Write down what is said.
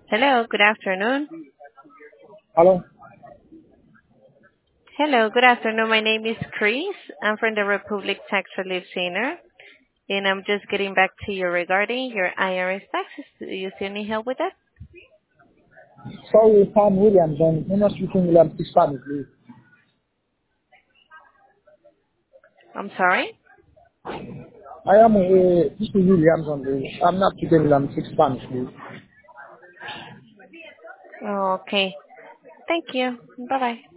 Hello, good afternoon. Hello. Hello, good afternoon. My name is Chris. I'm from the Republic Tax Relief Center, and I'm just getting back to you regarding your IRS taxes. Do you still need help with that? Sorry, Tom Williams. I'm not speaking Williams Spanish, please. I'm sorry? I am this is Williams on the. I'm not speaking Williams Spanish, please. Oh, okay. Thank you. Bye-bye.